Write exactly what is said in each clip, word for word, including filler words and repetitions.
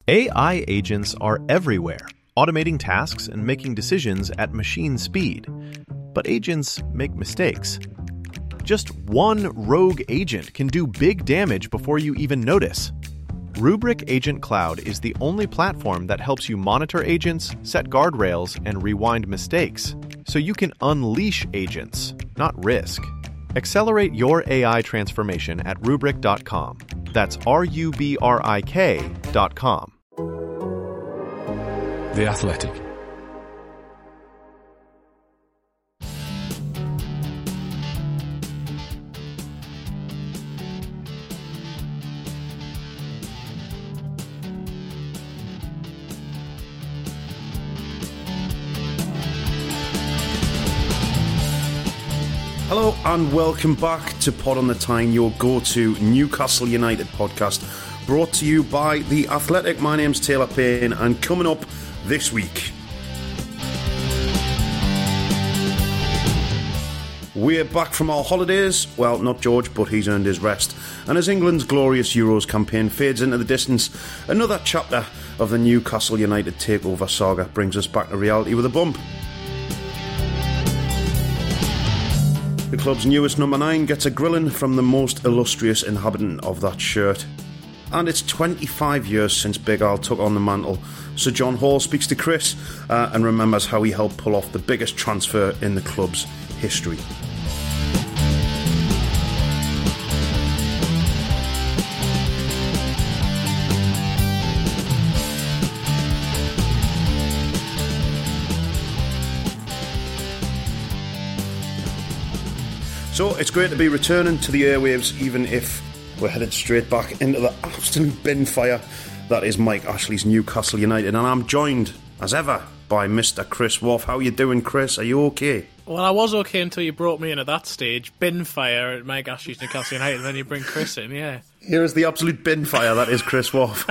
A I agents are everywhere, automating tasks and making decisions at machine speed. But agents make mistakes. Just one rogue agent can do big damage before you even notice. Rubrik Agent Cloud is the only platform that helps you monitor agents, set guardrails, and rewind mistakes, so you can unleash agents, not risk. Accelerate your A I transformation at rubrik dot com. That's R U B R I K dot com. The Athletic. Hello and welcome back to Pod on the Tyne, your go-to Newcastle United podcast, brought to you by The Athletic. My name's Taylor Payne, and coming up this week, we're back from our holidays. Well, not George, but he's earned his rest. And as England's glorious Euros campaign fades into the distance, another chapter of the Newcastle United takeover saga brings us back to reality with a bump. The club's newest number nine gets a grilling from the most illustrious inhabitant of that shirt. And it's twenty-five years since Big Al took on the mantle. Sir John Hall speaks to Chris uh, and remembers how he helped pull off the biggest transfer in the club's history. So it's great to be returning to the airwaves, even if we're headed straight back into the absolute bin fire that is Mike Ashley's Newcastle United. And I'm joined, as ever, by Mister Chris Wolf. How are you doing, Chris? Are you okay? Well, I was okay until you brought me in at that stage. Bin fire at Mike Ashley's Newcastle United, and then you bring Chris in, yeah. Here is the absolute bin fire that is Chris Wolf.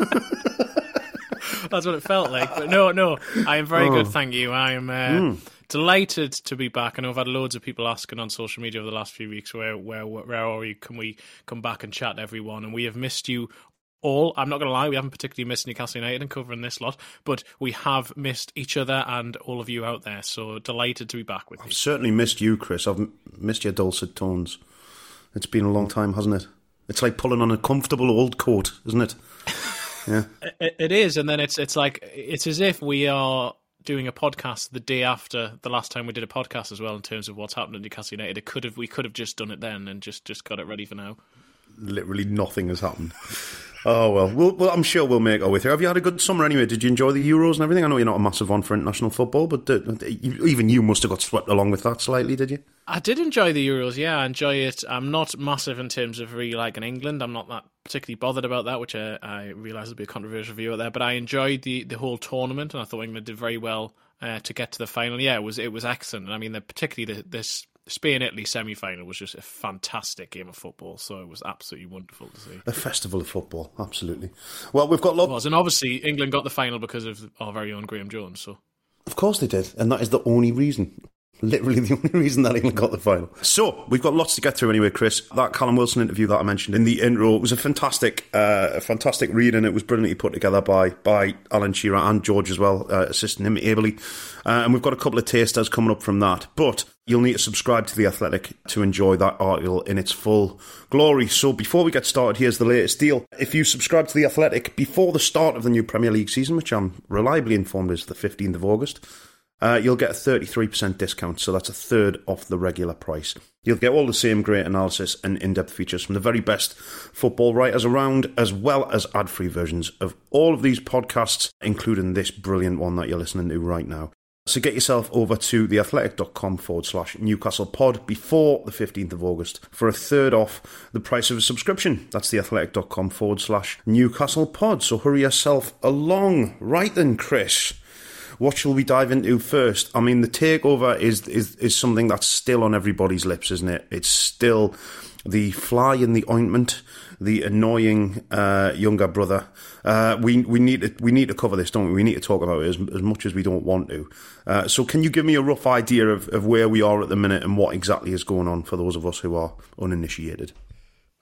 That's what it felt like. But no, no, I am very oh. good, thank you. I am... Uh, mm. delighted to be back. I know I've had loads of people asking on social media over the last few weeks, where where where are you? Can we come back and chat to everyone? And we have missed you all. I'm not going to lie, we haven't particularly missed Newcastle United and covering this lot, but we have missed each other and all of you out there. So delighted to be back with you. I've certainly missed you, Chris. I've missed your dulcet tones. It's been a long time, hasn't it? It's like pulling on a comfortable old coat, isn't it? Yeah, it, it is. And then it's it's like it's as if we are doing a podcast the day after the last time we did a podcast as well, in terms of what's happened at Newcastle United. It could have we could have just done it then and just, just got it ready for now. Literally nothing has happened. Oh well. well, well, I'm sure we'll make our way through. Have you had a good summer anyway? Did you enjoy the Euros and everything? I know you're not a massive one for international football, but uh, even you must have got swept along with that slightly, did you? I did enjoy the Euros, yeah, I enjoy it. I'm not massive in terms of really liking England. I'm not that particularly bothered about that, which I, I realise will be a controversial view out there, but I enjoyed the, the whole tournament, and I thought England did very well uh, to get to the final. Yeah, it was it was excellent. I mean, the, particularly the, this Spain-Italy semi-final was just a fantastic game of football, so it was absolutely wonderful to see. A festival of football, absolutely. Well, we've got lots... It was, and obviously England got the final because of our very own Graham Jones, so... Of course they did, and that is the only reason. Literally the only reason that England got the final. So, we've got lots to get through anyway, Chris. That Callum Wilson interview that I mentioned in the intro was a fantastic uh, a fantastic read, and it was brilliantly put together by by Alan Shearer and George as well, uh, assisting him ably. Uh, and we've got a couple of tasters coming up from that. But you'll need to subscribe to The Athletic to enjoy that article in its full glory. So before we get started, here's the latest deal. If you subscribe to The Athletic before the start of the new Premier League season, which I'm reliably informed is the fifteenth of August, Uh, you'll get a thirty-three percent discount, so that's a third off the regular price. You'll get all the same great analysis and in-depth features from the very best football writers around, as well as ad-free versions of all of these podcasts, including this brilliant one that you're listening to right now. So get yourself over to theathletic.com forward slash Newcastle pod before the fifteenth of August for a third off the price of a subscription. That's theathletic.com forward slash Newcastle pod. So hurry yourself along. Right then, Chris. What shall we dive into first? I mean, the takeover is, is is something that's still on everybody's lips, isn't it? It's still the fly in the ointment, the annoying uh, younger brother. Uh, we we need to we need to cover this, don't we? We need to talk about it as, as much as we don't want to. Uh, so, can you give me a rough idea of, of where we are at the minute and what exactly is going on for those of us who are uninitiated?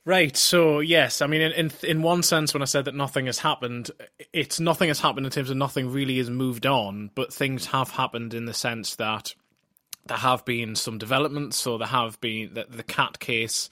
Right, so yes, I mean, in, in in one sense, when I said that nothing has happened, it's nothing has happened in terms of nothing really has moved on, but things have happened in the sense that there have been some developments. So there have been the, the Cat case,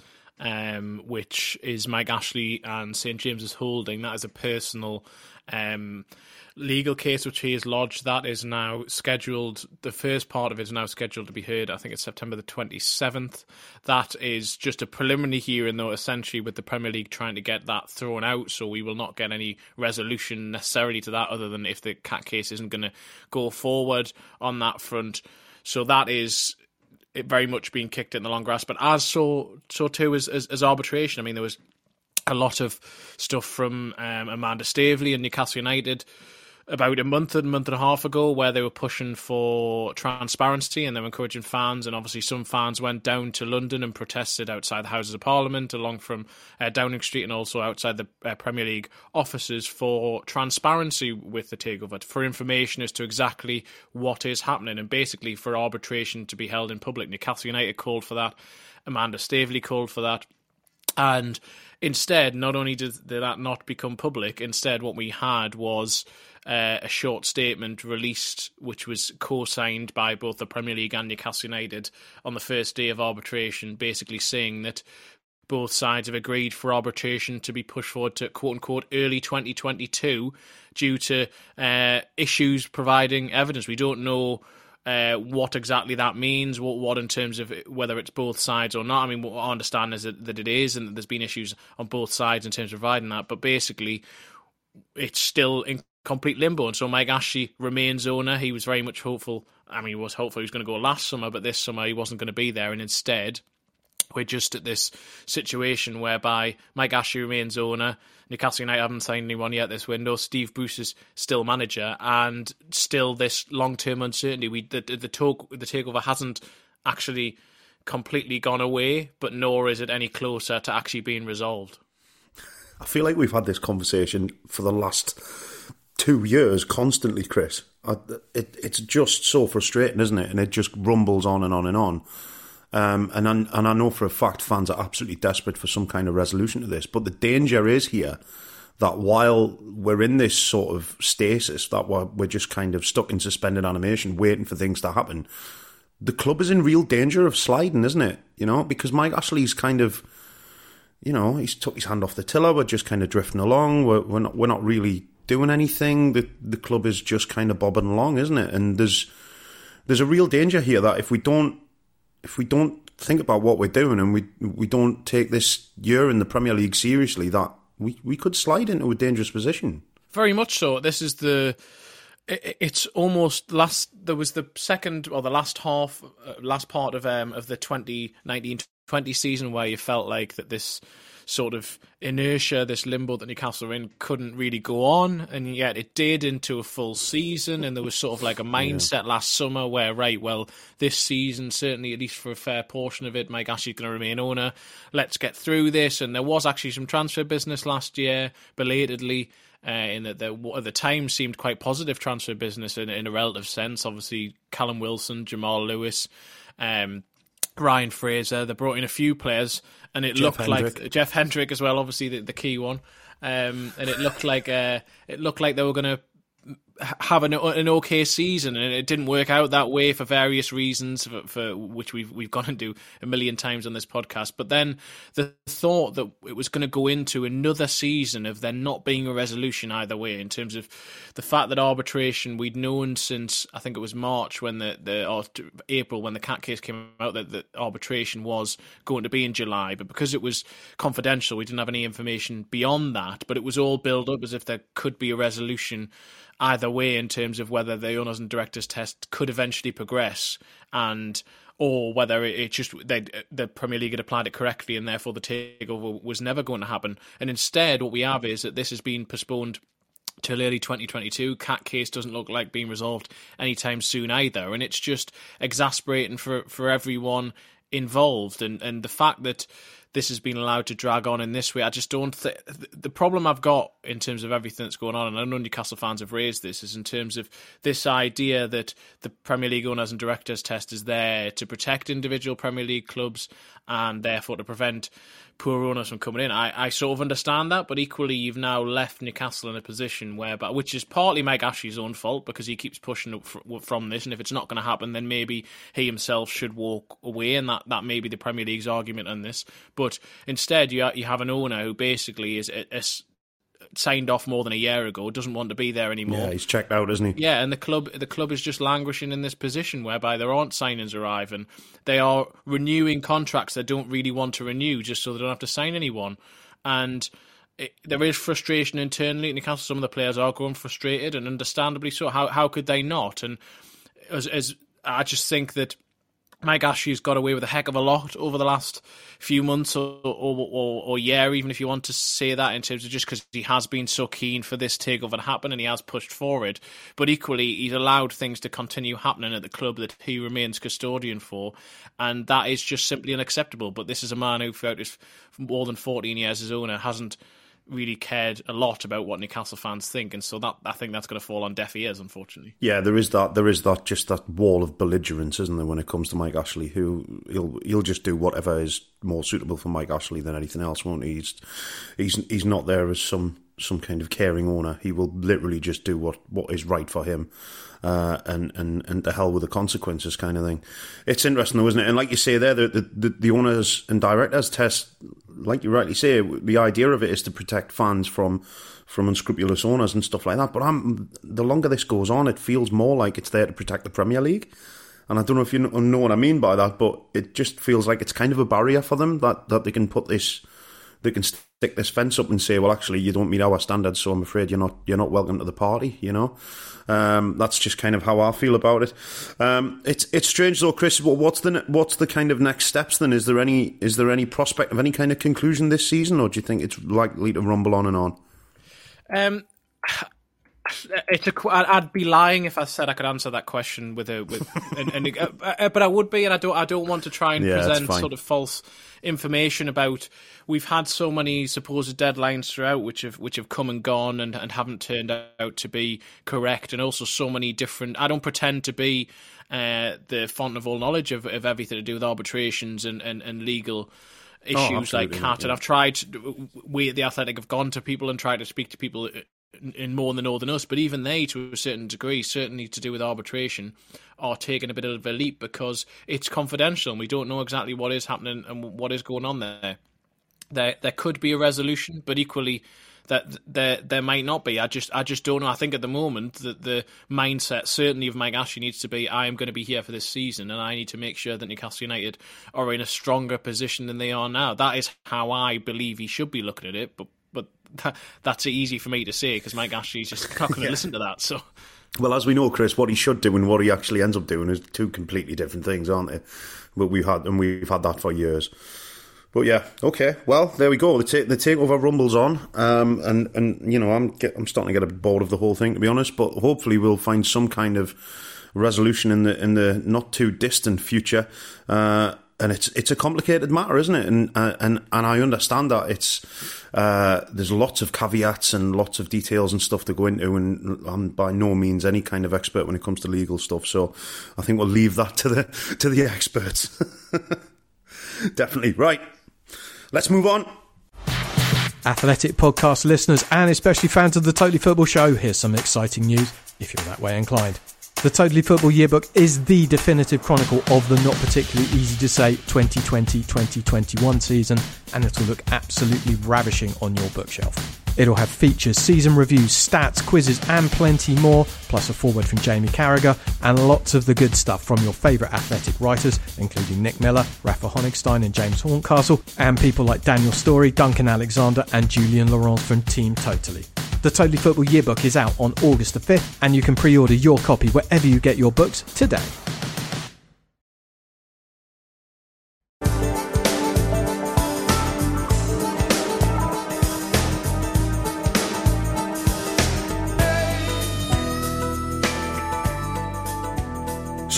um, which is Mike Ashley and Saint James's Holding. That is a personal um, legal case which he has lodged. That is now scheduled, the first part of it is now scheduled to be heard, I think it's September the twenty-seventh. That is just a preliminary hearing, though, essentially with the Premier League trying to get that thrown out, so we will not get any resolution necessarily to that, other than if the Cat case isn't going to go forward on that front. So that is it very much being kicked in the long grass. But as so so too as, as, as arbitration, I mean, there was a lot of stuff from um, Amanda Staveley and Newcastle United about a month and a month and a half ago, where they were pushing for transparency and they were encouraging fans, and obviously some fans went down to London and protested outside the Houses of Parliament along from uh, Downing Street, and also outside the uh, Premier League offices, for transparency with the takeover, for information as to exactly what is happening, and basically for arbitration to be held in public. Newcastle United called for that, Amanda Staveley called for that, and instead, not only did, did that not become public, instead what we had was uh, a short statement released, which was co-signed by both the Premier League and Newcastle United on the first day of arbitration, basically saying that both sides have agreed for arbitration to be pushed forward to quote-unquote early twenty twenty-two due to uh, issues providing evidence. We don't know Uh, what exactly that means, what, what in terms of whether it's both sides or not. I mean, what I understand is that, that it is, and that there's been issues on both sides in terms of providing that, but basically it's still in complete limbo. And so Mike Ashley remains owner. He was very much hopeful, I mean, he was hopeful he was going to go last summer, but this summer he wasn't going to be there, and instead we're just at this situation whereby Mike Ashley remains owner, Newcastle United haven't signed anyone yet this window, Steve Bruce is still manager, and still this long-term uncertainty. We the the, talk, the takeover hasn't actually completely gone away, but nor is it any closer to actually being resolved. I feel like we've had this conversation for the last two years constantly, Chris. I, it, it's just so frustrating, isn't it? And it just rumbles on and on and on. Um, and, I, and I know for a fact fans are absolutely desperate for some kind of resolution to this. But the danger is here that while we're in this sort of stasis, that we're, we're just kind of stuck in suspended animation, waiting for things to happen, the club is in real danger of sliding, isn't it? You know, because Mike Ashley's kind of, you know, he's took his hand off the tiller. We're just kind of drifting along. We're, we're not, we're not really doing anything. The the club is just kind of bobbing along, isn't it? And there's there's a real danger here that if we don't if we don't think about what we're doing, and we we don't take this year in the Premier League seriously, that we, we could slide into a dangerous position. Very much so. This is the. It's almost last. There was the second or the last half, uh, last part of um of the twenty nineteen twenty season where you felt like that this sort of inertia, this limbo that Newcastle were in, couldn't really go on, and yet it did into a full season. And there was sort of like a mindset yeah. last summer where, right, well, this season, certainly at least for a fair portion of it, Mike Ashley's going to remain owner. Let's get through this. And there was actually some transfer business last year, belatedly. Uh, in that there, at the time seemed quite positive transfer business in, in a relative sense. Obviously, Callum Wilson, Jamal Lewis, um, Ryan Fraser. They brought in a few players, and it Jeff looked Hendrick. like Jeff Hendrick as well. Obviously, the, the key one, um, and it looked like uh, it looked like they were going to have an, an okay season, and it didn't work out that way for various reasons, for, for which we've we've gone into a million times on this podcast. But then the thought that it was going to go into another season of there not being a resolution either way, in terms of the fact that arbitration, we'd known since I think it was March when the the or April when the Cat case came out that the arbitration was going to be in July, but because it was confidential, we didn't have any information beyond that. But it was all built up as if there could be a resolution either way, in terms of whether the owners and directors test could eventually progress, and or whether it just the Premier League had applied it correctly and therefore the takeover was never going to happen. And instead, what we have is that this has been postponed till early twenty twenty-two. Cat case doesn't look like being resolved anytime soon either, and it's just exasperating for for everyone involved. And and the fact that this has been allowed to drag on in this way, I just don't think... The problem I've got in terms of everything that's going on, and I know Newcastle fans have raised this, is in terms of this idea that the Premier League owners and directors test is there to protect individual Premier League clubs and therefore to prevent poor owners from coming in. I, I sort of understand that, but equally you've now left Newcastle in a position whereby, which is partly Mike Ashley's own fault because he keeps pushing up from this, and if it's not going to happen, then maybe he himself should walk away, and that, that may be the Premier League's argument on this. But instead, you you have an owner who basically is, is signed off more than a year ago, doesn't want to be there anymore. Yeah, he's checked out, isn't he? Yeah, and the club the club is just languishing in this position whereby there aren't signings arriving. They are renewing contracts they don't really want to renew just so they don't have to sign anyone. And it, there is frustration internally at Newcastle. Some of the players are growing frustrated, and understandably so. How how could they not? And as, as I just think that Mike Ashley's got away with a heck of a lot over the last few months or or, or, or year, even if you want to say that, in terms of just because he has been so keen for this takeover to happen and he has pushed forward. But equally, he's allowed things to continue happening at the club that he remains custodian for, and that is just simply unacceptable. But this is a man who, throughout his more than fourteen years as owner, hasn't really cared a lot about what Newcastle fans think, and so that I think that's going to fall on deaf ears, unfortunately. Yeah, there is that. There is that. Just that wall of belligerence, isn't there, when it comes to Mike Ashley? Who he'll he'll just do whatever is more suitable for Mike Ashley than anything else, won't he? He's he's he's not there as some some kind of caring owner. He will literally just do what, what is right for him. Uh, and, and, and to hell with the consequences kind of thing. It's interesting though, isn't it? And like you say there, the, the, the owners and directors test, like you rightly say, the idea of it is to protect fans from from unscrupulous owners and stuff like that. But I'm, the longer this goes on, it feels more like it's there to protect the Premier League. And I don't know if you know what I mean by that, but it just feels like it's kind of a barrier for them that, that they can put this, they can stick this fence up and say, well, actually, you don't meet our standards, so I'm afraid you're not you're not welcome to the party, you know? Um, that's just kind of how I feel about it. Um, it's it's strange though, Chris. What's the what's the kind of next steps then? Is there any is there any prospect of any kind of conclusion this season, or do you think it's likely to rumble on and on? Um, it's a. I'd be lying if I said I could answer that question with a with, and, and uh, but I would be, and I don't. I don't want to try and yeah, present sort of false information about. We've had so many supposed deadlines throughout, which have which have come and gone and, and haven't turned out to be correct, and also so many different. I don't pretend to be uh, the font of all knowledge of, of everything to do with arbitrations and, and, and legal issues oh, like Cat, yeah. And I've tried. To, we at The Athletic have gone to people and tried to speak to people in, in more than know than us, but even they, to a certain degree, certainly to do with arbitration, are taking a bit of a leap because it's confidential and we don't know exactly what is happening and what is going on there. There, there could be a resolution, but equally, that there, there might not be. I just, I just don't know. I think at the moment that the mindset, certainly of Mike Ashley, needs to be: I am going to be here for this season, and I need to make sure that Newcastle United are in a stronger position than they are now. That is how I believe he should be looking at it. But, but that, that's easy for me to say because Mike Ashley's just not going to yeah. listen to that. So. Well, as we know, Chris, what he should do and what he actually ends up doing is two completely different things, aren't they? But we've had, and we've had that for years. But yeah, okay. Well, there we go. The, ta- the takeover rumbles on, um, and and you know, I'm get, I'm starting to get a bit bored of the whole thing, to be honest. But hopefully, we'll find some kind of resolution in the in the not too distant future. Uh, and it's it's a complicated matter, isn't it? And uh, and and I understand that it's uh, there's lots of caveats and lots of details and stuff to go into, and I'm by no means any kind of expert when it comes to legal stuff. So I think we'll leave that to the to the experts. Definitely right. Let's move on. Athletic podcast listeners and especially fans of the Totally Football Show, here's some exciting news if you're that way inclined. The Totally Football Yearbook is the definitive chronicle of the not particularly easy to say twenty twenty twenty twenty-one season, and it'll look absolutely ravishing on your bookshelf. It'll have features, season reviews, stats, quizzes and plenty more, plus a foreword from Jamie Carragher and lots of the good stuff from your favourite Athletic writers, including Nick Miller, Rafa Honigstein and James Horncastle, and people like Daniel Storey, Duncan Alexander and Julian Laurent from Team Totally. The Totally Football Yearbook is out on August the fifth, and you can pre-order your copy wherever you get your books today.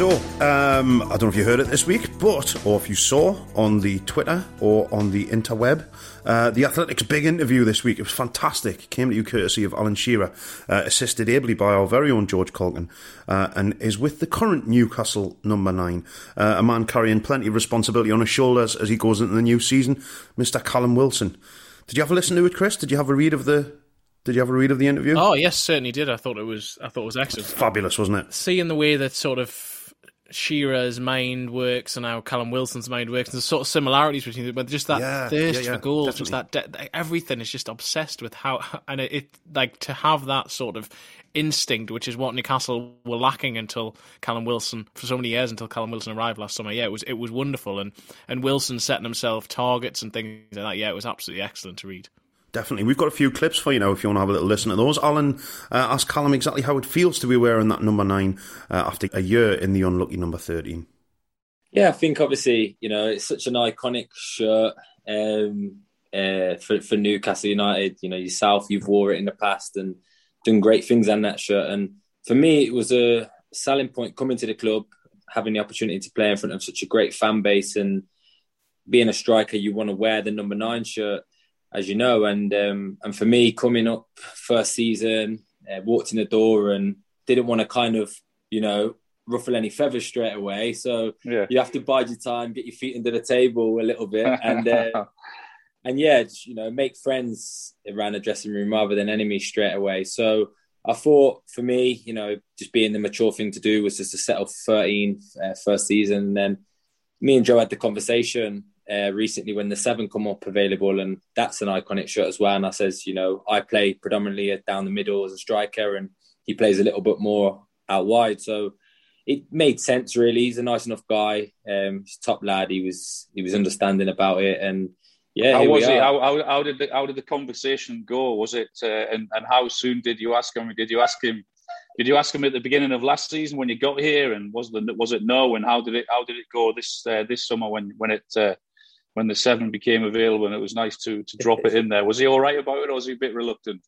So, um, I don't know if you heard it this week, but, or if you saw on the Twitter or on the interweb, uh, the Athletics' big interview this week. It was fantastic. Came to you courtesy of Alan Shearer, uh, assisted ably by our very own George Colkin, uh, and is with the current Newcastle number nine, uh, a man carrying plenty of responsibility on his shoulders as he goes into the new season, Mister Callum Wilson. Did you have a listen to it, Chris? Did you have a read of the... Did you have a read of the interview? Oh yes, certainly did. I thought it was. I thought it was excellent. Fabulous, wasn't it? Seeing the way that sort of Shearer's mind works and how Callum Wilson's mind works, and there's sort of similarities between them, but just that yeah, thirst yeah, yeah, for goals, definitely. just that de- everything is just obsessed with how, and it, it like to have that sort of instinct, which is what Newcastle were lacking until Callum Wilson, for so many years until Callum Wilson arrived last summer. Yeah, it was it was wonderful, and and Wilson setting himself targets and things like that. Yeah, it was absolutely excellent to read. Definitely. We've got a few clips for you now if you want to have a little listen to those. Alan uh, asked Callum exactly how it feels to be wearing that number nine uh, after a year in the unlucky number thirteen. Yeah, I think obviously, you know, it's such an iconic shirt um, uh, for, for Newcastle United. You know, yourself, you've wore it in the past and done great things on that shirt. And for me, it was a selling point coming to the club, having the opportunity to play in front of such a great fan base, and being a striker, you want to wear the number nine shirt, as you know. And um, and for me, coming up first season, uh, walked in the door and didn't want to kind of, you know, ruffle any feathers straight away. So yeah. You have to bide your time, get your feet under the table a little bit. And, uh, and yeah, just, you know, make friends around the dressing room rather than enemies straight away. So I thought for me, you know, just being the mature thing to do was just to settle for thirteen uh, first season. And then me and Joe had the conversation Uh, recently when the seven come up available, and that's an iconic shirt as well. And I says, you know, I play predominantly down the middle as a striker, and he plays a little bit more out wide. So it made sense, really. He's a nice enough guy. Um, he's a top lad. He was he was understanding about it, and yeah. How was it? How, how, how did the how did the conversation go? Was it uh, and and how soon did you ask him? Did you ask him? Did you ask him at the beginning of last season when you got here? And was the was it no? And how did it how did it go this uh, this summer when when it uh, when the seven became available and it was nice to to drop it in there? Was he all right about it, or was he a bit reluctant?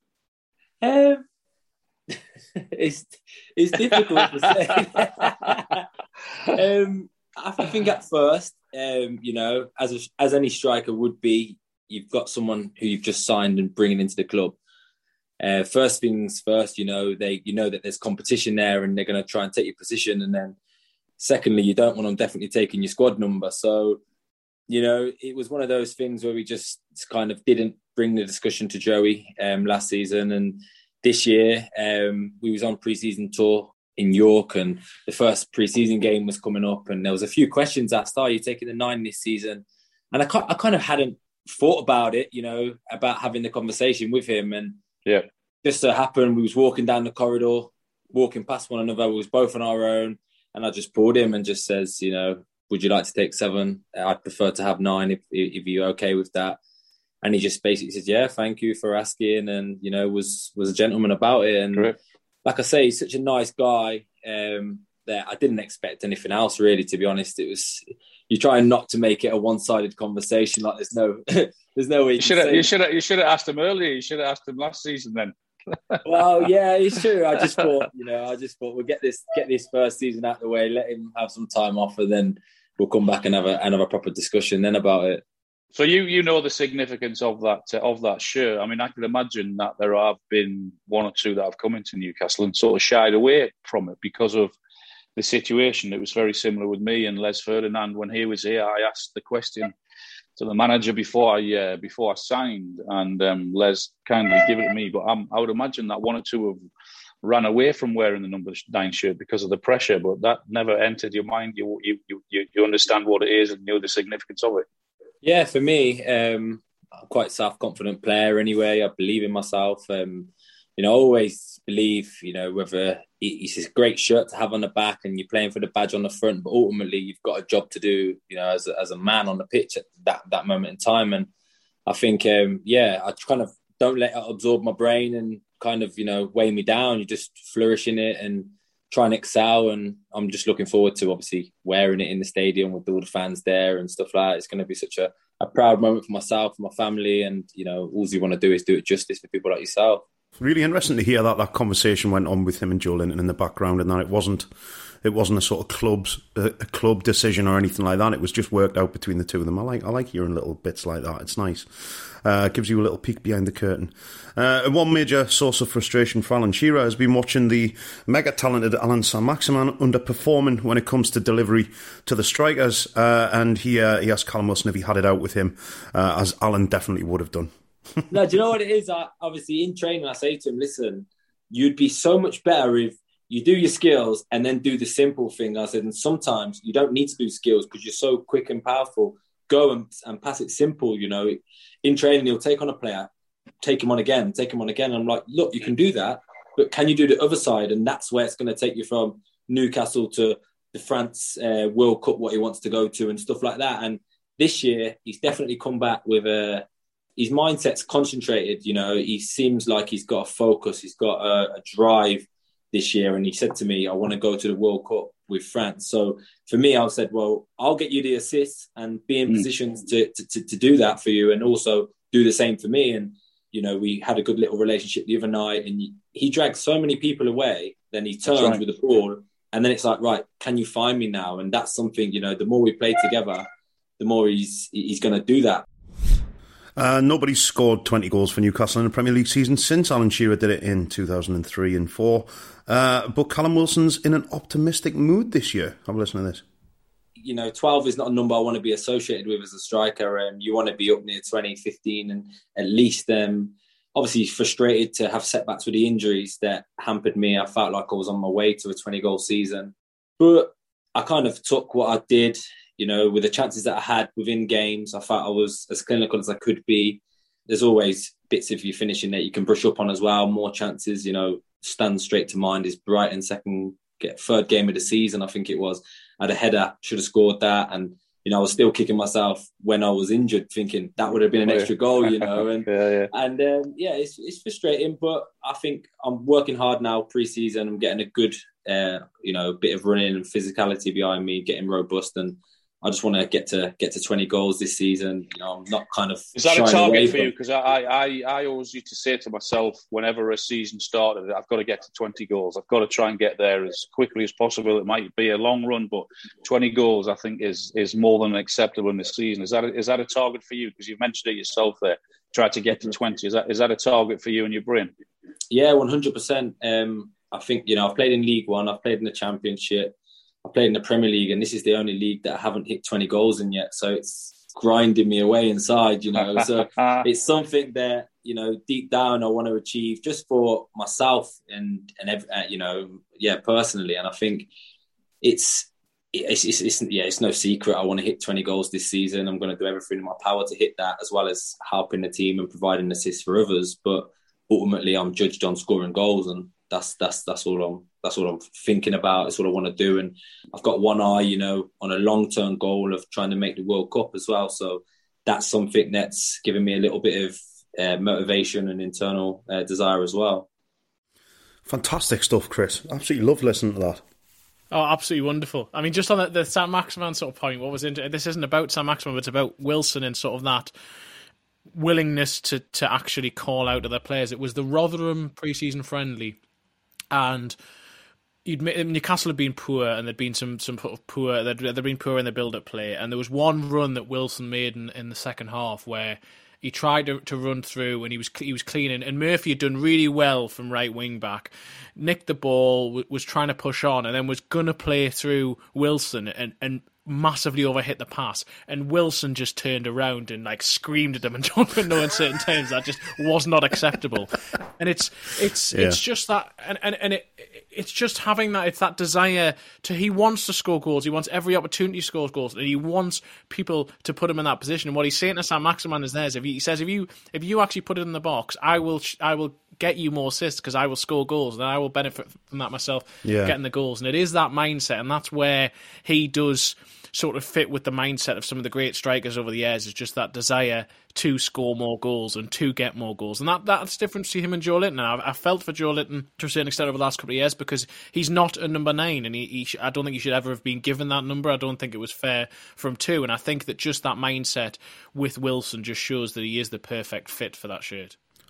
Um, it's it's difficult to say. um, I think at first, um, you know, as a, as any striker would be, you've got someone who you've just signed and bringing into the club. Uh, first things first, you know, they you know that there's competition there and they're going to try and take your position. And then secondly, you don't want them definitely taking your squad number. So, you know, it was one of those things where we just kind of didn't bring the discussion to Joey um, last season. And this year, um, we was on pre-season tour in York, and the first pre-season game was coming up, and there was a few questions asked, are you taking the nine this season? And I, I kind of hadn't thought about it, you know, about having the conversation with him. And yeah, just so happened, we was walking down the corridor, walking past one another, we was both on our own, and I just pulled him and just says, you know, would you like to take seven? I'd prefer to have nine if if you're okay with that. And he just basically said, yeah, thank you for asking. And, you know, was was a gentleman about it. And Correct. Like I say, he's such a nice guy um, that I didn't expect anything else, really, to be honest. It was, you try not to make it a one-sided conversation. Like there's no, there's no way you, you should have, you should have, you should have asked him earlier. You should have asked him last season then. Well, yeah, it's true. I just thought, you know, I just thought we'll get this, get this first season out of the way, let him have some time off, and then we'll come back and have a, and have a proper discussion then about it. So you you know the significance of that uh, of that shirt. I mean, I can imagine that there have been one or two that have come into Newcastle and sort of shied away from it because of the situation. It was very similar with me and Les Ferdinand when he was here. I asked the question to the manager before I uh, before I signed, and um, Les kindly gave it to me. But um, I would imagine that one or two have ran away from wearing the number nine shirt because of the pressure. But that never entered your mind. You you you you understand what it is and you know the significance of it. Yeah, for me, um, I'm quite a self-confident player anyway. I believe in myself. Um, you know, I always believe, you know, whether it's a great shirt to have on the back and you're playing for the badge on the front, but ultimately you've got a job to do, you know, as a, as a man on the pitch at that, that moment in time. And I think, um, yeah, I kind of don't let it absorb my brain and kind of, you know, weigh me down. You just flourish in it and try and excel. And I'm just looking forward to obviously wearing it in the stadium with all the fans there and stuff like that. It's going to be such a, a proud moment for myself, for my family. And, you know, all you want to do is do it justice for people like yourself. Really interesting to hear that that conversation went on with him and Joe Linton in the background, and that it wasn't it wasn't a sort of club's a, a club decision or anything like that. It was just worked out between the two of them. I like I like hearing little bits like that. It's nice. Uh, gives you a little peek behind the curtain. Uh, and one major source of frustration for Alan Shearer has been watching the mega talented Alan Saint-Maximin underperforming when it comes to delivery to the strikers. Uh, and he uh, he asked Callum Wilson if he had it out with him, uh, as Alan definitely would have done. No, do you know what it is? I, obviously, in training, I say to him, listen, you'd be so much better if you do your skills and then do the simple thing. I said, and sometimes you don't need to do skills because you're so quick and powerful. Go and, and pass it simple, you know. In training, he'll take on a player, take him on again, take him on again. I'm like, look, you can do that, but can you do the other side? And that's where it's going to take you from Newcastle to the France uh, World Cup, what he wants to go to and stuff like that. And this year, he's definitely come back with a... His mindset's concentrated, you know. He seems like he's got a focus. He's got a, a drive this year. And he said to me, I want to go to the World Cup with France. So for me, I said, well, I'll get you the assists and be in mm. positions to, to, to do that for you and also do the same for me. And, you know, we had a good little relationship the other night and he dragged so many people away. Then he turns right. with the ball and then it's like, right, can you find me now? And that's something, you know, the more we play together, the more he's he's going to do that. Uh, nobody's scored twenty goals for Newcastle in a Premier League season since Alan Shearer did it in two thousand three and four. Uh, but Callum Wilson's in an optimistic mood this year. Have a listen to this. You know, twelve is not a number I want to be associated with as a striker. Um, you want to be up near twenty, fifteen and at least. Um, obviously frustrated to have setbacks with the injuries that hampered me. I felt like I was on my way to a twenty-goal season. But I kind of took what I did. You know, with the chances that I had within games, I felt I was as clinical as I could be. There's always bits if you're finishing that you can brush up on as well. More chances, you know, stand straight to mind is Brighton second, get third game of the season, I think it was. I had a header, should have scored that. And, you know, I was still kicking myself when I was injured, thinking that would have been an extra goal, you know. And, yeah, yeah. and um, yeah, it's, it's frustrating, but I think I'm working hard now pre-season. I'm getting a good, uh, you know, bit of running and physicality behind me, getting robust and I just want to get to get to twenty goals this season. You know, I'm not kind of. Is that a target for you? Because I, I, I always used to say to myself, whenever a season started, I've got to get to twenty goals. I've got to try and get there as quickly as possible. It might be a long run, but twenty goals, I think, is is more than acceptable in this season. Is that a, is that a target for you? Because you've mentioned it yourself there. Try to get to twenty. Is that is that a target for you and your brain? Yeah, one hundred percent. Um, I think you know I've played in League One. I've played in the Championship. I played in the Premier League, and this is the only league that I haven't hit twenty goals in yet. So it's grinding me away inside, you know. So it's something that, you know, deep down I want to achieve just for myself and, and every, uh, you know, yeah, personally. And I think it's, it's, it's, it's, yeah, it's no secret. I want to hit twenty goals this season. I'm going to do everything in my power to hit that, as well as helping the team and providing assists for others. But ultimately, I'm judged on scoring goals, and that's that's that's all I'm that's all I'm thinking about. It's what I want to do, and I've got one eye, you know, on a long-term goal of trying to make the World Cup as well. So that's something that's given me a little bit of uh, motivation and internal uh, desire as well. Fantastic stuff, Chris. Absolutely love listening to that. Oh, absolutely wonderful. I mean, just on the, the Saint-Maximin sort of point, what was interesting, this isn't about Saint-Maximin, but it's about Wilson and sort of that willingness to, to actually call out to their players. It was the Rotherham pre-season friendly, and you'd Newcastle had been poor, and there'd been some some sort of poor. They'd, they'd been poor in the build-up play, and there was one run that Wilson made in, in the second half where he tried to, to run through, and he was he was cleaning, and Murphy had done really well from right wing back, nicked the ball, was trying to push on, and then was gonna play through Wilson, and and. massively overhit the pass, and Wilson just turned around and like screamed at him and told him no in certain terms that just was not acceptable. And it's it's yeah. it's just that, and and, and it it's just having that, it's that desire to, he wants to score goals, he wants every opportunity to score goals, and he wants people to put him in that position. And what he's saying to Saint-Maximin is theirs. If he, he says if you if you actually put it in the box, I will I will get you more assists because I will score goals, and I will benefit from that myself, yeah. getting the goals. And it is that mindset, and that's where he does sort of fit with the mindset of some of the great strikers over the years, is just that desire to score more goals and to get more goals. And that that's different to him and Joe Linton. I've, I've felt for Joe Linton to a certain extent over the last couple of years, because he's not a number nine, and he, he sh- I don't think he should ever have been given that number. I don't think it was fair for him too. And I think that just that mindset with Wilson just shows that he is the perfect fit for that shirt.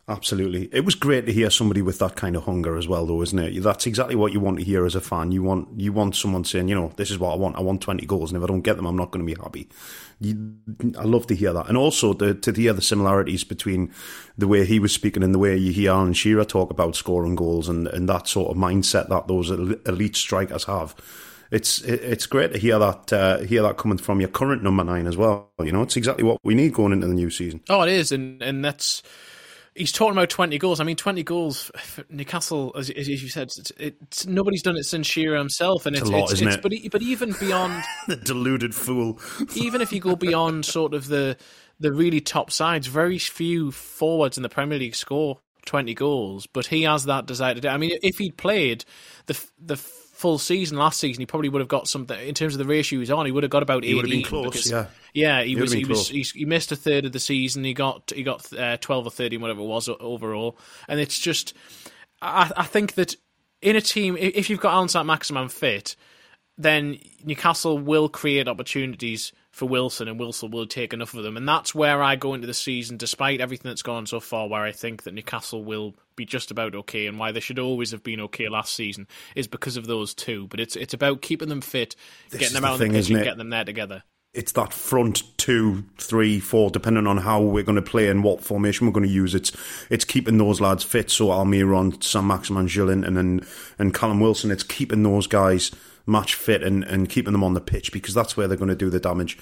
Absolutely. It was great to hear somebody with that kind of hunger as well, though, isn't it? That's exactly what you want to hear as a fan. You want you want someone saying, you know, this is what I want. I want twenty goals, and if I don't get them, I'm not going to be happy. You, I love to hear that. And also to, to hear the similarities between the way he was speaking and the way you hear Alan Shearer talk about scoring goals and, and that sort of mindset that those elite strikers have. It's it's great to hear that uh, hear that coming from your current number nine as well. You know, it's exactly what we need going into the new season. Oh, it is, and and that's... He's talking about twenty goals. I mean, twenty goals for Newcastle, as, as you said, it's, it's, nobody's done it since Shearer himself. And it's, it's a lot, it's, isn't it's, it? But, but even beyond... The deluded fool. Even if you go beyond sort of the the really top sides, very few forwards in the Premier League score twenty goals, but he has that desire to do. I mean, if he'd played the the full season last season, he probably would have got something in terms of the ratio he's on. He would have got about eighteen. He would have been close, because, yeah. Yeah, he, he was. He was. He, he missed a third of the season. He got he got uh, twelve or thirteen, whatever it was overall. And it's just, I, I think that in a team, if you've got Alan Saint-Maximin fit, then Newcastle will create opportunities for Wilson, and Wilson will take enough of them. And that's where I go into the season, despite everything that's gone so far, where I think that Newcastle will be just about okay, and why they should always have been okay last season is because of those two. But it's it's about keeping them fit, This getting is them the out thing, on the pitch isn't and it? getting them there together. It's that front two, three, four, depending on how we're going to play and what formation we're going to use. It's it's keeping those lads fit. So Almiron, Saint-Maximin, Gilles, and and and Callum Wilson. It's keeping those guys match fit and, and keeping them on the pitch, because that's where they're going to do the damage.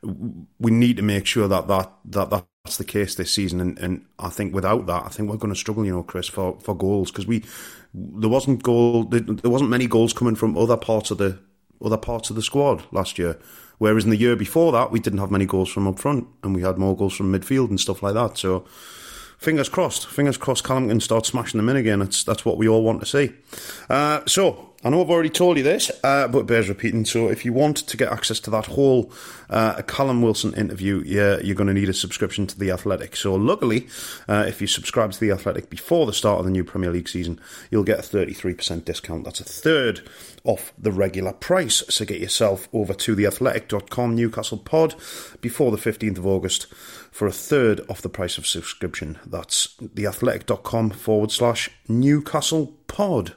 We need to make sure that, that, that that's the case this season, and, and I think without that, I think we're going to struggle, you know, Chris, for, for goals, because we there wasn't goal there wasn't many goals coming from other parts of the other parts of the squad last year. Whereas in the year before that, we didn't have many goals from up front, and we had more goals from midfield and stuff like that. So, fingers crossed, fingers crossed, Callum can start smashing them in again. That's that's what we all want to see. Uh, so, I know I've already told you this, uh, but it bears repeating. So, if you want to get access to that whole uh, Callum Wilson interview, yeah, you're going to need a subscription to The Athletic. So, luckily, uh, if you subscribe to The Athletic before the start of the new Premier League season, you'll get a thirty-three percent discount. That's a third off the regular price. So, get yourself over to the athletic dot com Newcastle Pod before the fifteenth of August for a third off the price of subscription. That's theathletic dot com forward slash Newcastle Pod.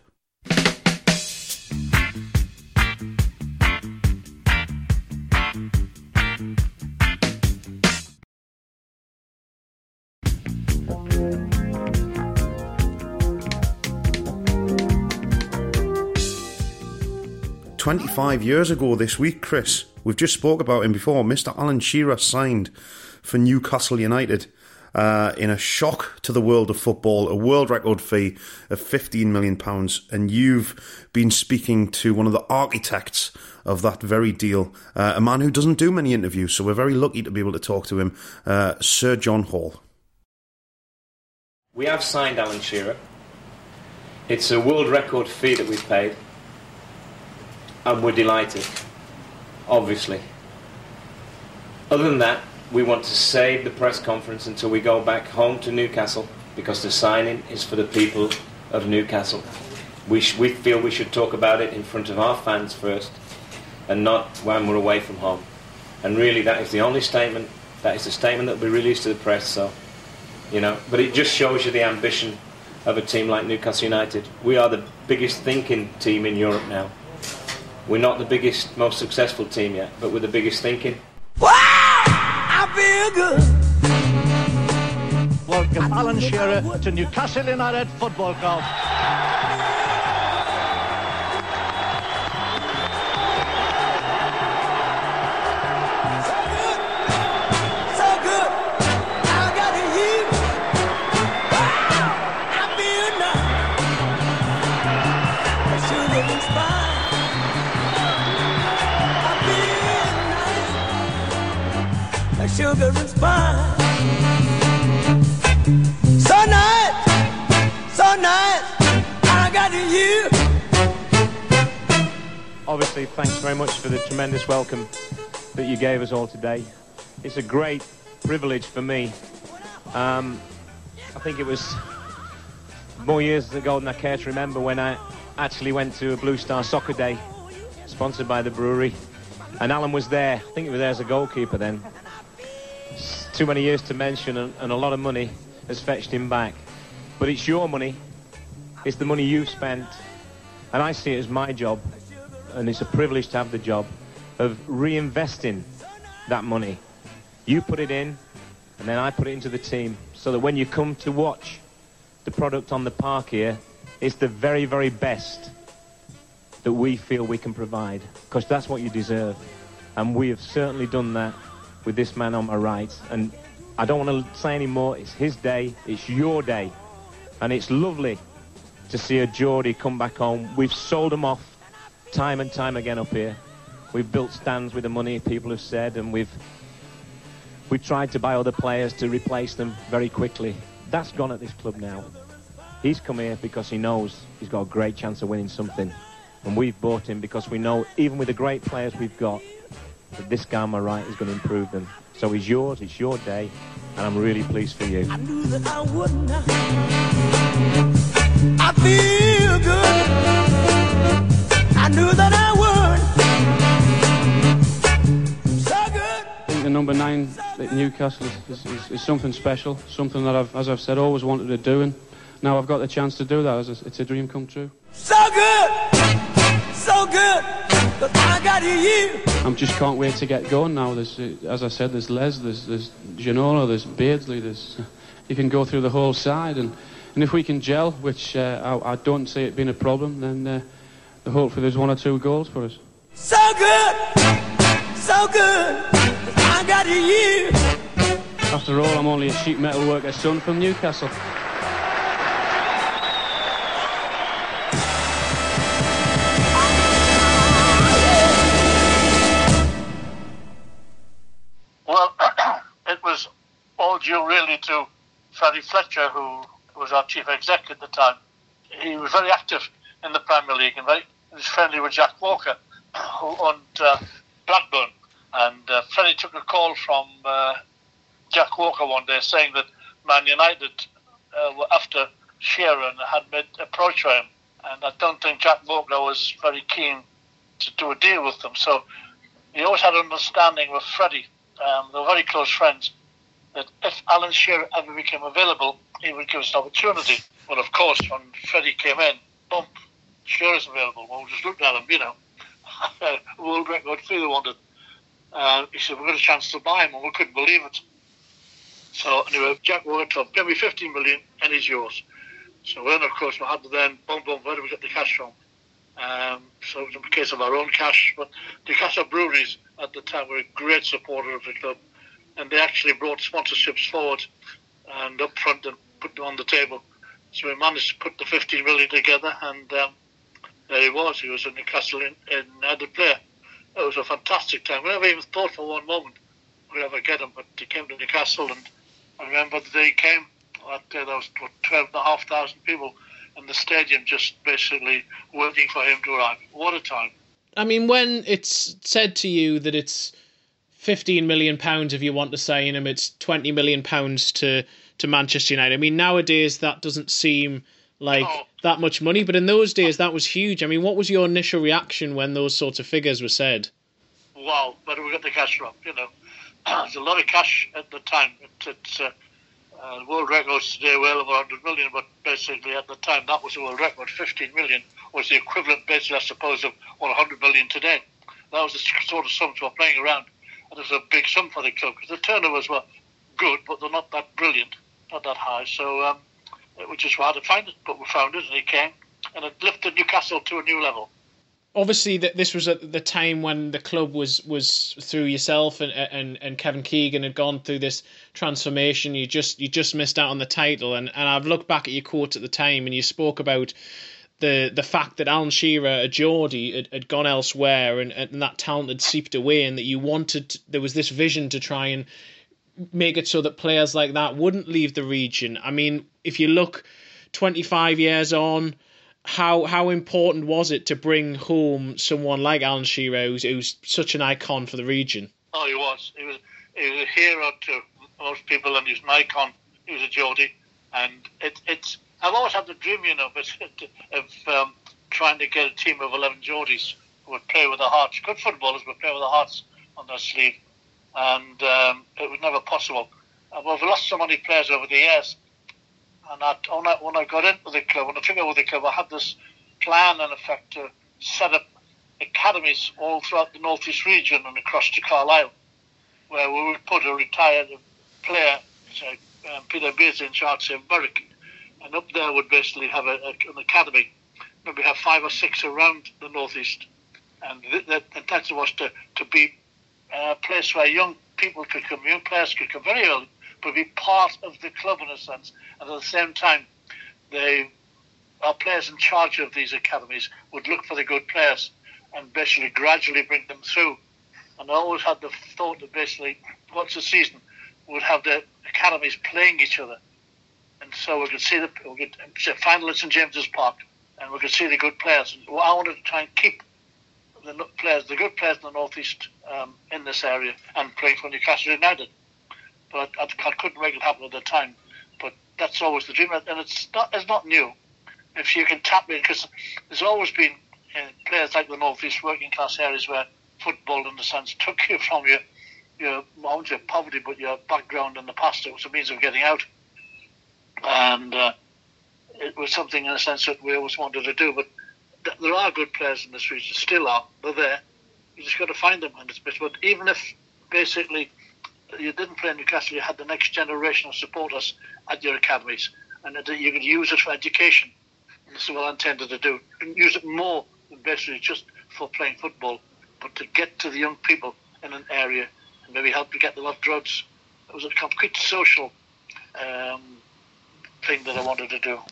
twenty-five years ago this week, Chris, we've just spoke about him before, Mister Alan Shearer signed for Newcastle United uh, in a shock to the world of football, a world record fee of fifteen million pounds, and you've been speaking to one of the architects of that very deal, uh, a man who doesn't do many interviews, so we're very lucky to be able to talk to him, uh, Sir John Hall. We have signed Alan Shearer. It's a world record fee that we've paid. And we're delighted, obviously. Other than that, we want to save the press conference until we go back home to Newcastle, because the signing is for the people of Newcastle. We, sh- we feel we should talk about it in front of our fans first, and not when we're away from home. And really, that is the only statement, that is the statement that will be released to the press, so, you know. But it just shows you the ambition of a team like Newcastle United. We are the biggest thinking team in Europe now. We're not the biggest, most successful team yet, but we're the biggest thinking. Wow! I feel good. Welcome Alan Shearer to Newcastle United Football Club. So good. I got a you. Wow! I feel nice. I should have inspired. Sugar and spice. So nice, so nice, I got you. Obviously, thanks very much for the tremendous welcome that you gave us all today. It's a great privilege for me. Um, I think it was more years ago than I care to remember when I actually went to a Blue Star Soccer Day, sponsored by the brewery, and Alan was there. I think he was there as a goalkeeper then. Too many years to mention, and, and a lot of money has fetched him back. But it's your money. It's the money you've spent. And I see it as my job, and it's a privilege to have the job, of reinvesting that money. You put it in, and then I put it into the team, so that when you come to watch the product on the park here, it's the very, very best that we feel we can provide, because that's what you deserve. And we have certainly done that with this man on my right. And I don't want to say any more. It's his day. It's your day. And it's lovely to see a Geordie come back home. We've sold them off time and time again up here. We've built stands with the money, people have said, and we've we've tried to buy other players to replace them very quickly. That's gone at this club now. He's come here because he knows he's got a great chance of winning something. And we've bought him because we know, even with the great players we've got, that this guy on my right is going to improve them. So he's yours, it's your day, and I'm really pleased for you. I knew that I wouldn't. I feel good. I knew that I would. So good. I think the number nine at Newcastle is, is, is something special, something that I've, as I've said, always wanted to do, and now I've got the chance to do that. It's a dream come true. So good, so good, but I got you. I just can't wait to get going now. There's, as I said, there's Les, there's, there's Ginola, there's Beardsley, there's, you can go through the whole side, and, and if we can gel, which uh, I, I don't see it being a problem, then uh, hopefully there's one or two goals for us. So good, so good, but I got you. After all, I'm only a sheet metal worker's son from Newcastle. Well, it was all due really to Freddie Fletcher, who was our chief exec at the time. He was very active in the Premier League and very he was friendly with Jack Walker, who owned uh, Blackburn. And uh, Freddie took a call from uh, Jack Walker one day saying that Man United uh, were after Shearer and had made approach for him. And I don't think Jack Walker was very keen to do a deal with them. So he always had an understanding with Freddie. Um, they were very close friends, that if Alan Shearer ever became available, he would give us an opportunity. Well, of course, when Freddie came in, bump, Shearer's available. Well, we just looked at him, you know. World record fee they wanted. Uh, he said, we've got a chance to buy him, and we couldn't believe it. So, anyway, Jack Walker told him, give me fifteen million and he's yours. So then, of course, we had to then, boom, boom, where do we get the cash from? Um, so it was a case of our own cash. But the Newcastle Breweries at the time were a great supporter of the club, and they actually brought sponsorships forward and up front and put them on the table. So we managed to put the fifteen million together, and um, there he was. He was a Newcastle in, in added player. It was a fantastic time. We never even thought for one moment we'd ever get him, but he came to Newcastle, and I remember the day he came, that day there was what, twelve and a half thousand people in the stadium just basically waiting for him to arrive. What a time. I mean, when it's said to you that it's fifteen million pounds if you want to sign him, it's twenty million pounds to, to Manchester United. I mean, nowadays that doesn't seem like oh. that much money, but in those days that was huge. I mean, what was your initial reaction when those sorts of figures were said? Wow, where do we get the cash from? You know, there's a lot of cash at the time. It, it's uh, uh, world records today well over one hundred million, but basically at the time that was a world record. fifteen million was the equivalent, basically, I suppose, of one hundred million today. That was the sort of sums we were playing around. And it was a big sum for the club, because the turnovers were good, but they're not that brilliant, not that high. So um, we just had to find it, but we found it, and he came, and it lifted Newcastle to a new level. Obviously, that this was at the time when the club was, was through yourself and, and and Kevin Keegan had gone through this transformation. You just you just missed out on the title, and, and I've looked back at your quotes at the time, and you spoke about the the fact that Alan Shearer, a Geordie, had, had gone elsewhere, and, and that talent had seeped away, and that you wanted, there was this vision to try and make it so that players like that wouldn't leave the region. I mean, if you look twenty-five years on, how how important was it to bring home someone like Alan Shearer, who's, who's such an icon for the region? Oh, he was. He was, he was a hero to most people, and he was an icon. He was a Geordie, and it, it's. I've always had the dream, you know, but of um, trying to get a team of eleven Geordies who would play with their hearts. Good footballers would play with their hearts on their sleeve, and um, it was never possible. And we've lost so many players over the years. And I, when, I, when I got into the club, when I took over the club, I had this plan, in effect, to set up academies all throughout the North East region and across to Carlisle, where we would put a retired player, say, um, Peter Beardsley in charge of Berwick, and up there would basically have a, a, an academy, maybe have five or six around the North East. And the, the intention was to, to be a place where young people could come, young players could come very early, but be part of the club in a sense. And at the same time, they, our players in charge of these academies would look for the good players and basically gradually bring them through. And I always had the thought that basically once a season we would have the academies playing each other. And so we could see the we could say final at St James's Park, and we could see the good players. And I wanted to try and keep the players, the good players in the North East um, in this area and playing for Newcastle United. But I, I couldn't make it happen at the time. But that's always the dream, and it's not it's not new. If you can tap in, because there's always been uh, players like the North East working class areas where football, in a sense, took you from your your I won't say poverty, but your background in the past. It was a means of getting out, and uh, it was something in a sense that we always wanted to do. But th- there are good players in this region, still are. They're there. You just got to find them, and it's best. But even if basically you didn't play in Newcastle, you had the next generation of supporters at your academies, and that you could use it for education. And this is what I intended to do. And use it more than basically just for playing football, but to get to the young people in an area and maybe help to get them off drugs. It was a complete social um, thing that I wanted to do.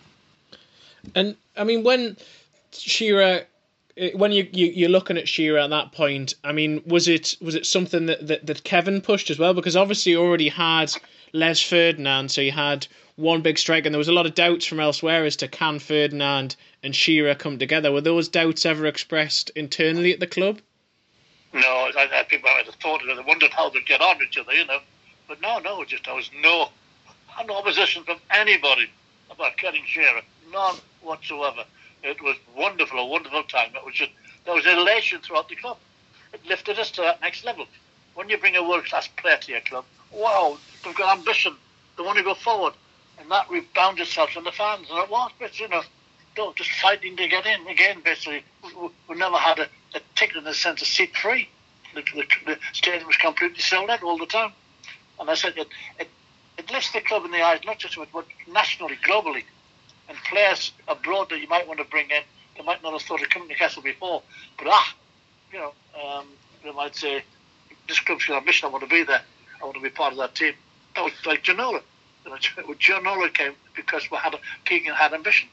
And I mean, when Shearer, when you, you you're looking at Shearer at that point, I mean, was it was it something that, that, that Kevin pushed as well? Because obviously you already had Les Ferdinand, so you had one big strike, and there was a lot of doubts from elsewhere as to can Ferdinand and Shearer come together. Were those doubts ever expressed internally at the club? No, I, I people might have thought of it. They wondered how they'd get on with each other, you know. But no, no, just there was no, no opposition from anybody about getting Shearer. None whatsoever. It was wonderful, a wonderful time. It was just, there was elation throughout the club. It lifted us to that next level. When you bring a world-class player to your club, wow, they've got ambition. They want to go forward. And that rebounded itself on the fans. And it was, but, you know, just fighting to get in. Again, basically, we, we never had a, a ticket in the sense of seat free. The, the, the stadium was completely sold out all the time. And I said, it, it, it lifts the club in the eyes, not just with, but nationally, globally. And players abroad that you might want to bring in, they might not have thought of coming to Newcastle before. But, ah, you know, um, they might say, this club's got ambition, I want to be there. I want to be part of that team. That was like Ginola. You know, Ginola came because we had a, Keegan had ambition.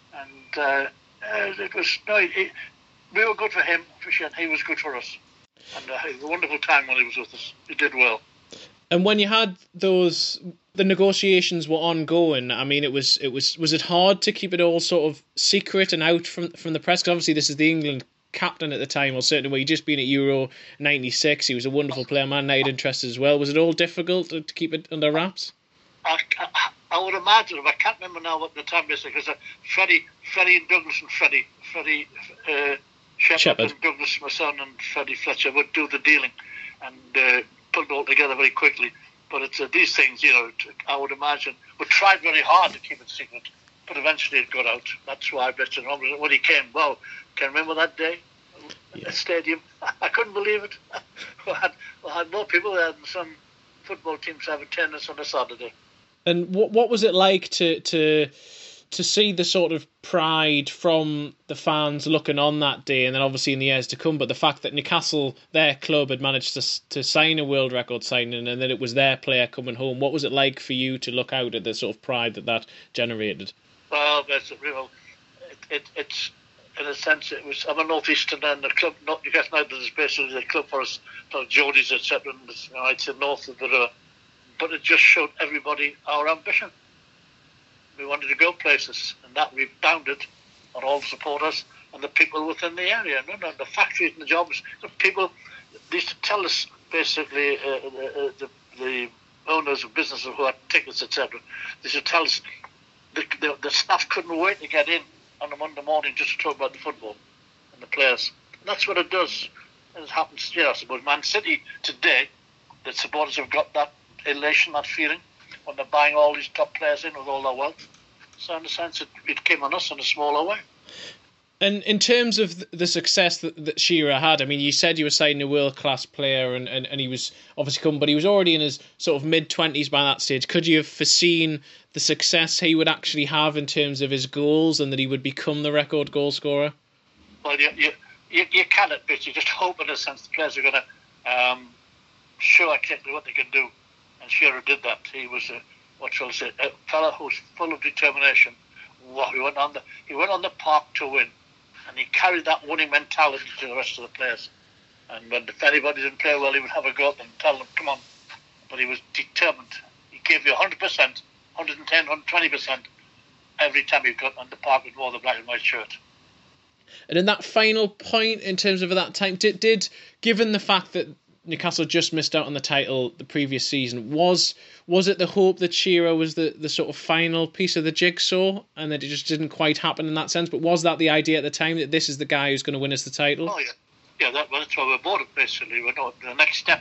And uh, it was, no, it, we were good for him, and he was good for us. And uh, it was a wonderful time when he was with us. He did well. And when you had those, the negotiations were ongoing. I mean, it was, it was, was it hard to keep it all sort of secret and out from from the press? Because obviously this is the England captain at the time, or certainly where he'd just been at Euro ninety-six. He was a wonderful player, Man United interested as well. Was it all difficult to, to keep it under wraps? I, I, I would imagine, I can't remember now what the time is, because uh, Freddie, Freddie and Douglas and Freddie, Freddie uh, Shepherd, Shepherd and Douglas, my son, and Freddie Fletcher would do the dealing and uh, put it all together very quickly. But it's uh, these things, you know, I would imagine, we tried very hard to keep it secret, but eventually it got out. That's why I bet you when he came, well, can you remember that day? Yeah. The stadium, I couldn't believe it. we, had, we had more people there than some football teams have attendance on a Saturday. And what what was it like to to to see the sort of pride from the fans looking on that day, and then obviously in the years to come, but the fact that Newcastle, their club, had managed to to sign a world record signing, and then it was their player coming home. What was it like for you to look out at the sort of pride that that generated? Well, that's it, real. It, it, it's in a sense, it was. I'm a northeastern, and the club, not Newcastle United, is basically the club for us, for Geordies, et cetera. And you know, it's the north of the river. But it just showed everybody our ambition. We wanted to go places, and that rebounded on all the supporters and the people within the area. No, no, the factories and the jobs, the people, they used to tell us basically, uh, the, the, the owners of businesses who had tickets, et cetera. They used to tell us the, the, the staff couldn't wait to get in on a Monday morning just to talk about the football and the players. And that's what it does. And it happens, you know, I suppose Man City today, the supporters have got that elation, that feeling. when they're buying all these top players in with all their wealth. So in a sense, it, it came on us in a smaller way. And in terms of the success that, that Shearer had, I mean, you said you were signing a world-class player and, and, and he was obviously coming, but he was already in his sort of mid-twenties by that stage. Could you have foreseen the success he would actually have in terms of his goals and that he would become the record goal scorer? Well, you you, you, you cannot, but you just hope in a sense the players are going to um, show exactly what they can do. And Shearer did that. He was, a, what shall I say, a fella who was full of determination. Wow, he went on the, he went on the park to win. And he carried that winning mentality to the rest of the players. And when if anybody didn't play well, he would have a go at them, tell them, come on. But he was determined. He gave you one hundred percent, one hundred ten, one hundred twenty percent every time he got on the park and wore the black and white shirt. And in that final point, in terms of that time, did, did given the fact that Newcastle just missed out on the title the previous season, was was it the hope that Shearer was the, the sort of final piece of the jigsaw and that it just didn't quite happen in that sense? But was that the idea at the time, that this is the guy who's going to win us the title? Oh, yeah. Yeah, that, well, that's why we bought it, basically. We're not the next step.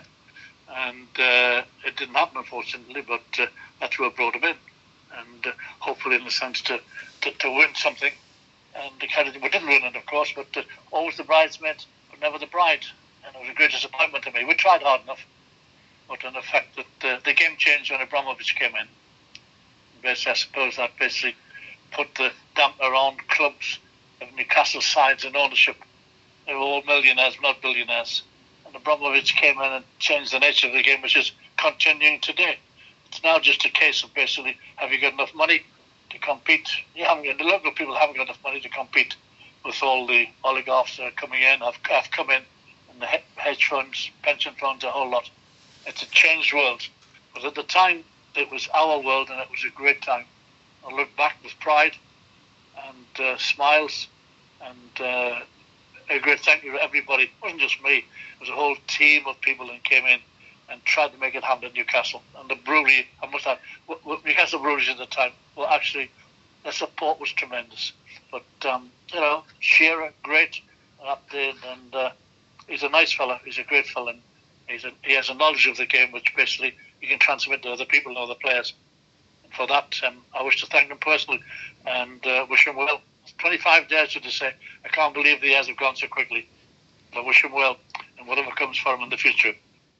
And uh, it didn't happen, unfortunately, but uh, that's why we brought him in. And uh, hopefully, in the sense, to, to, to win something. And the kind of, we didn't win it, of course, but uh, always the bridesmaid, but never the bride. And it was a great disappointment to me. We tried hard enough, but in the fact that uh, the game changed when Abramovich came in. Basically, I suppose that basically put the dampener on clubs of Newcastle sides and ownership. They were all millionaires, not billionaires. And Abramovich came in and changed the nature of the game, which is continuing today. It's now just a case of basically, have you got enough money to compete? You haven't got, the local people haven't got enough money to compete with all the oligarchs that are coming in, have, have come in. The hedge funds, pension funds, a whole lot. It's a changed world. But at the time, it was our world and it was a great time. I look back with pride and uh, smiles and uh, a great thank you to everybody. It wasn't just me. It was a whole team of people that came in and tried to make it happen in Newcastle. And the brewery, I must have, Newcastle breweries at the time, well, actually, the support was tremendous. But, um, you know, Shearer, great, up there, and uh, he's a nice fella. He's a great fella. And he's a, he has a knowledge of the game, which basically you can transmit to other people and other players. And for that, um, I wish to thank him personally and uh, wish him well. twenty-five days to say, I can't believe the years have gone so quickly. I wish him well and whatever comes for him in the future.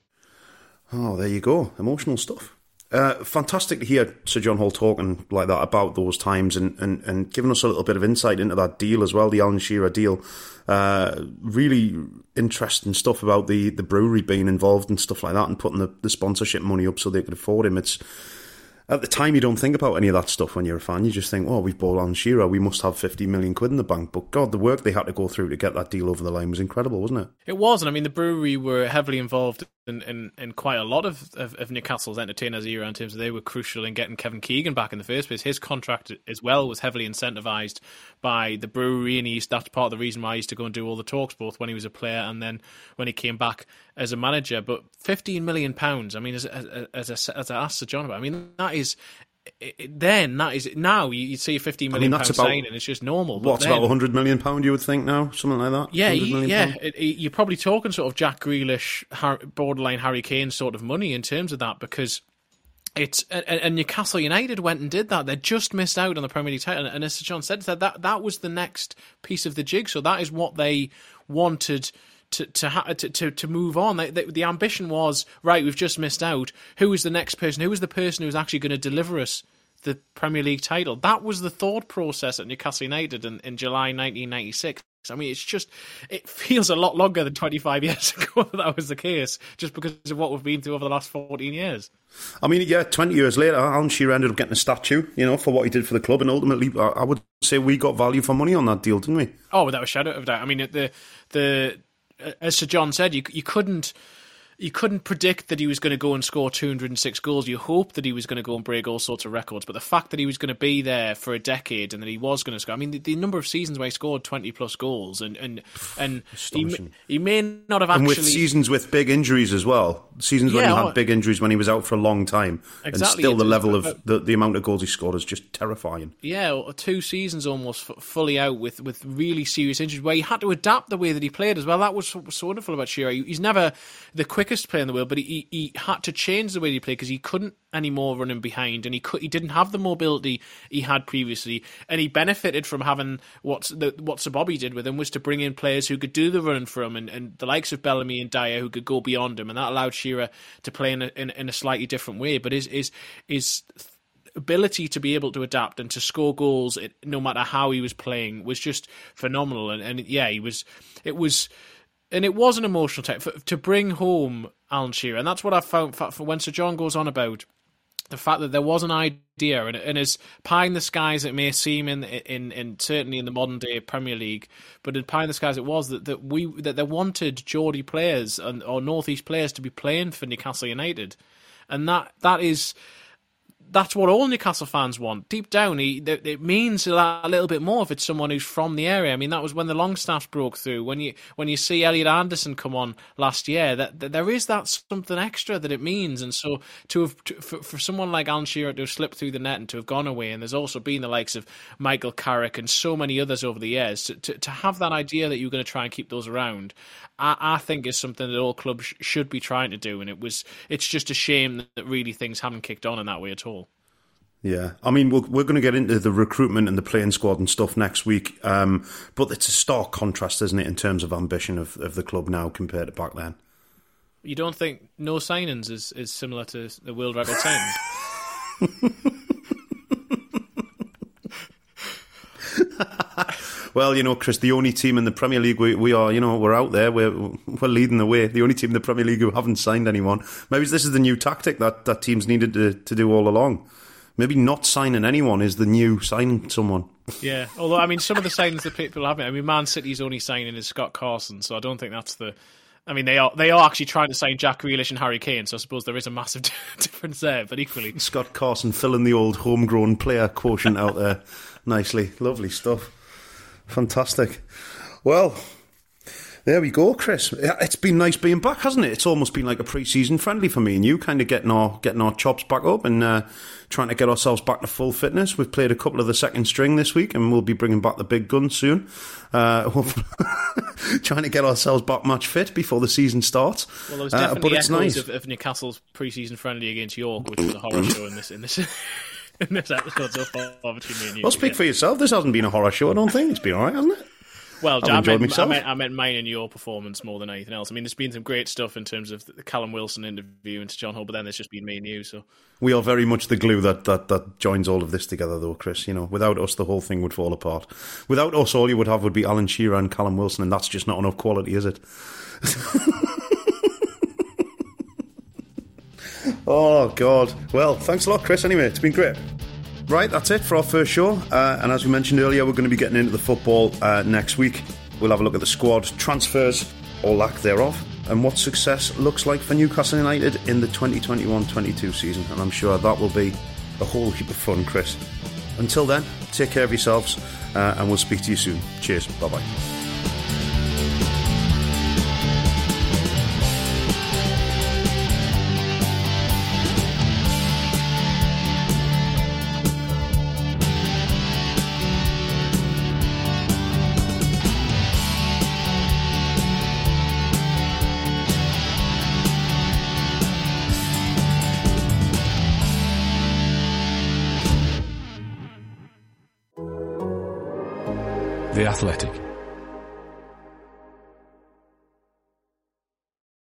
Oh, there you go. Emotional stuff. Uh, fantastic to hear Sir John Hull talking like that about those times and, and, and giving us a little bit of insight into that deal as well, the Alan Shearer deal. Uh, really interesting stuff about the, the brewery being involved and stuff like that and putting the, the sponsorship money up so they could afford him. It's at the time you don't think about any of that stuff when you're a fan. You just think, oh, we've bought Alan Shearer, we must have fifty million quid in the bank. But God, the work they had to go through to get that deal over the line was incredible, wasn't it? It was, and I mean the brewery were heavily involved in, in, in quite a lot of, of, of Newcastle's entertainers era in terms of they were crucial in getting Kevin Keegan back in the first place. His contract as well was heavily incentivised by the brewery, and he used, that's part of the reason why he used to go and do all the talks, both when he was a player and then when he came back as a manager. But fifteen million pounds, I mean, as, as, as, I, as I asked Sir John about, I mean, that is... It, then that is now you'd see a fifty million I mean, pound sign and it's just normal. What's about a hundred million pound? You would think now, something like that. Yeah, yeah. It, it, you're probably talking sort of Jack Grealish, borderline Harry Kane sort of money in terms of that, because it's and, and Newcastle United went and did that. They just missed out on the Premier League title, and as Sir John said, that that was the next piece of the jigsaw. That is what they wanted. To to, ha- to to to move on, they, they, the ambition was, right, we've just missed out. Who is the next person? Who is the person who's actually going to deliver us the Premier League title? That was the thought process at Newcastle United in, in July nineteen ninety-six. I mean, it's just, it feels a lot longer than twenty-five years ago that, that was the case, just because of what we've been through over the last fourteen years. I mean, yeah, twenty years later, Alan Shearer ended up getting a statue, you know, for what he did for the club, and ultimately, I would say we got value for money on that deal, didn't we? Oh, without a shadow of a doubt. I mean, the the as Sir John said, you you couldn't you couldn't predict that he was going to go and score two hundred six goals. You hoped that he was going to go and break all sorts of records, but the fact that he was going to be there for a decade and that he was going to score, I mean, the, the number of seasons where he scored twenty plus goals, and and and he, he may not have actually, and with seasons with big injuries as well, seasons yeah, when he had big injuries when he was out for a long time, exactly, and still the level of the, the amount of goals he scored is just terrifying. Yeah, two seasons almost f- fully out with, with really serious injuries, where he had to adapt the way that he played as well. That was so, so wonderful about Shearer. He's never the quick quickest player in the world, but he, he had to change the way he played because he couldn't anymore running behind, and he could, he didn't have the mobility he had previously, and he benefited from having what the, what Sir Bobby did with him was to bring in players who could do the running for him, and, and the likes of Bellamy and Dyer who could go beyond him, and that allowed Shearer to play in a, in, in a slightly different way. But his his his ability to be able to adapt and to score goals no matter how he was playing was just phenomenal. And, and yeah, he was. It was. And it was an emotional time for, to bring home Alan Shearer. And that's what I found for, for when Sir John goes on about the fact that there was an idea, and, and as pie in the skies it may seem in, in, in certainly in the modern day Premier League, but in pie in the skies it was that, that we that they wanted Geordie players and or North East players to be playing for Newcastle United, and that that is. That's what all Newcastle fans want. Deep down, he, it means a little bit more if it's someone who's from the area. I mean, that was when the Longstaffs broke through. When you when you see Elliot Anderson come on last year, that, that there is that something extra that it means. And so to have to, for, for someone like Alan Shearer to have slipped through the net and to have gone away, and there's also been the likes of Michael Carrick and so many others over the years, to, to, to have that idea that you're going to try and keep those around, I, I think is something that all clubs sh- should be trying to do. And it was it's just a shame that really things haven't kicked on in that way at all. Yeah, I mean, we're, we're going to get into the recruitment and the playing squad and stuff next week, um, but it's a stark contrast, isn't it, in terms of ambition of, of the club now compared to back then. You don't think no signings is, is similar to the world record signing? Well, you know, Chris, the only team in the Premier League we, we are, you know, we're out there, we're we're leading the way. The only team in the Premier League who haven't signed anyone. Maybe this is the new tactic that, that teams needed to, to do all along. Maybe not signing anyone is the new signing someone. Yeah, although, I mean, some of the signings that people have, I mean, Man City's only signing is Scott Carson, so I don't think that's the... I mean, they are they are actually trying to sign Jack Grealish and Harry Kane, so I suppose there is a massive difference there, but equally... Scott Carson filling the old homegrown player quotient out there nicely. Lovely stuff. Fantastic. Well... There we go, Chris. It's been nice being back, hasn't it? It's almost been like a pre-season friendly for me and you, kind of getting our getting our chops back up and uh, trying to get ourselves back to full fitness. We've played a couple of the second string this week, and we'll be bringing back the big guns soon. Uh, trying to get ourselves back match fit before the season starts. Well, there was definitely uh, echoes nice. of, of Newcastle's pre-season friendly against York, which was a horror show in this in this in this episode so far between me and you. Well, speak yeah. for yourself. This hasn't been a horror show, I don't think. It's been all right, hasn't it? Well, I meant, I, meant, I meant mine and your performance more than anything else. I mean, there's been some great stuff in terms of the Callum Wilson interview and John Hull, but then there's just been me and you. So we are very much the glue that, that, that joins all of this together, though, Chris. You know, without us, the whole thing would fall apart. Without us, all you would have would be Alan Shearer and Callum Wilson, and that's just not enough quality, is it? Oh, God. Well, thanks a lot, Chris, anyway. It's been great. Right, that's it for our first show. Uh, and as we mentioned earlier, we're going to be getting into the football uh, next week. We'll have a look at the squad, transfers, or lack thereof, and what success looks like for Newcastle United in the twenty twenty-one twenty-two season. And I'm sure that will be a whole heap of fun, Chris. Until then, take care of yourselves, uh, and we'll speak to you soon. Cheers. Bye-bye. The Athletic.